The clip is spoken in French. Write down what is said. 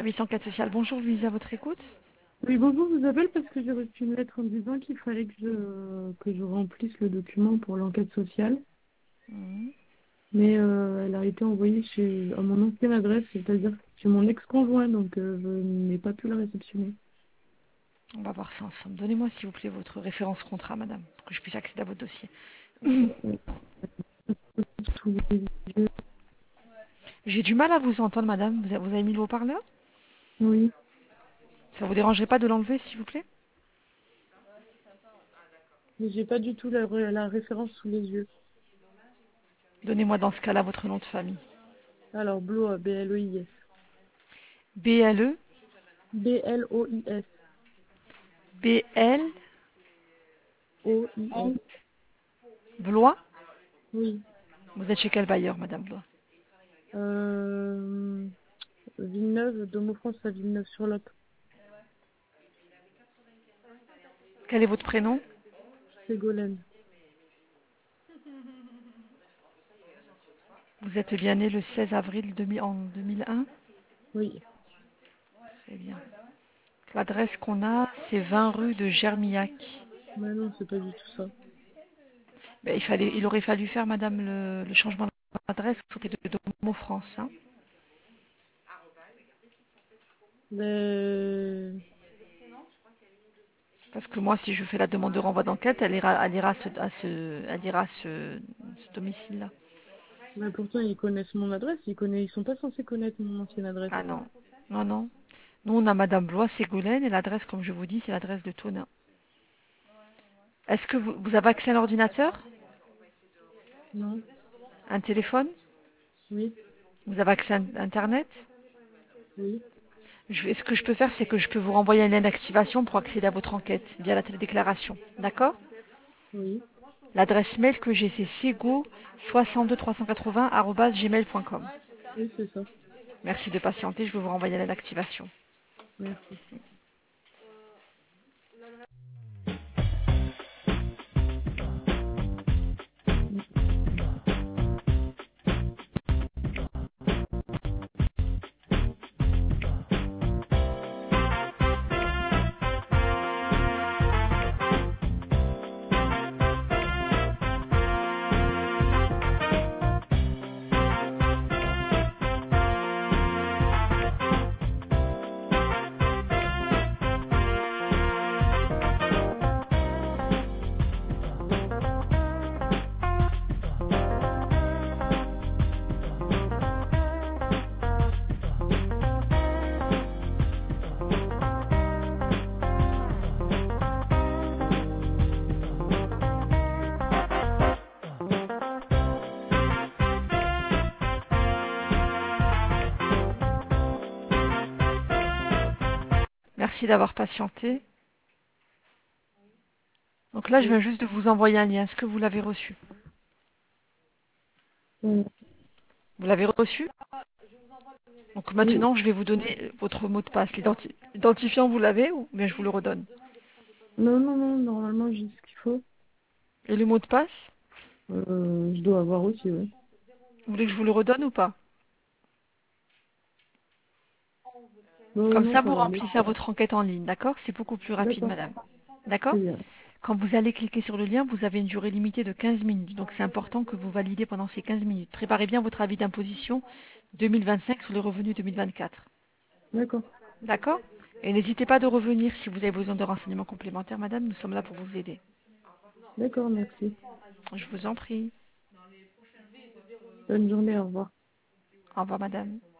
service enquête sociale. Bonjour Louise, à votre écoute. Oui, bonjour, je vous appelle parce que j'ai reçu une lettre en me disant qu'il fallait que je remplisse le document pour l'enquête sociale. Mhm. Mais elle a été envoyée à mon ancienne adresse, c'est-à-dire chez mon ex-conjoint, donc je n'ai pas pu la réceptionner. On va voir ça ensemble. Donnez-moi s'il vous plaît votre référence contrat, madame, pour que je puisse accéder à votre dossier. Sous les yeux. J'ai du mal à vous entendre, madame. Vous avez mis le haut-parleur? Oui, Ça vous dérangerait pas de l'enlever, s'il vous plaît? mais j'ai pas du tout la référence sous les yeux. Donnez-moi dans ce cas-là votre nom de famille. Alors, Blois, B-L-O-I-S. B-L-E, B-L-O-I-S. B-L, O-I-S. Blois. Oui. Vous êtes chez quel bailleur, madame Blois? Euh, Villeneuve, Domo France à Villeneuve-sur-Lot. Quel est votre prénom? Ségolène. Vous êtes bien né le 16 avril en 2001? Oui. Très bien. L'adresse qu'on a, c'est 20 rue de Germillac. Mais non, c'est pas du tout ça. Ben, il aurait fallu faire, madame, le changement d'adresse auprès de Domo France, hein. Mais Parce que moi, si je fais la demande de renvoi d'enquête, elle ira à ce domicile-là. Mais pourtant, ils connaissent mon adresse. Ils sont pas censés connaître mon ancienne adresse. Ah non, non, non. Nous, on a madame Blois, Ségolène, et l'adresse, comme je vous dis, c'est l'adresse de Tonin. Est-ce que vous avez accès à l'ordinateur? Non? Un téléphone? Oui? Vous avez accès à Internet? Oui? Ce que je peux faire, c'est que je peux vous renvoyer un lien d'activation pour accéder à votre enquête via la télédéclaration. D'accord? Oui? L'adresse mail que j'ai, c'est sego62380@gmail.com. Oui, c'est ça. Merci de patienter, je vais vous renvoyer un lien d'activation. Merci. Merci d'avoir patienté. Donc là, je Oui. viens juste de vous envoyer un lien. Est-ce que vous l'avez reçu? Vous l'avez reçu? Donc Oui. maintenant, je vais vous donner votre mot de passe. L'identifiant, vous l'avez ou bien je vous le redonne? Non, non, non, normalement, j'ai ce qu'il faut. Et le mot de passe? Je dois avoir aussi, oui. Vous voulez que je vous le redonne ou pas? Non, Comme non, ça, ça vous va aller. remplissez votre enquête en ligne, d'accord? C'est beaucoup plus rapide, D'accord. madame. D'accord? Très bien. Quand vous allez cliquer sur le lien, vous avez une durée limitée de 15 minutes. Donc c'est important que vous validez pendant ces 15 minutes. Préparez bien votre avis d'imposition 2025 sur les revenus 2024. D'accord. D'accord? Et n'hésitez pas de revenir si vous avez besoin de renseignements complémentaires, madame. Nous sommes là pour vous aider. D'accord, merci. Je vous en prie. Bonne journée, au revoir. Au revoir, madame.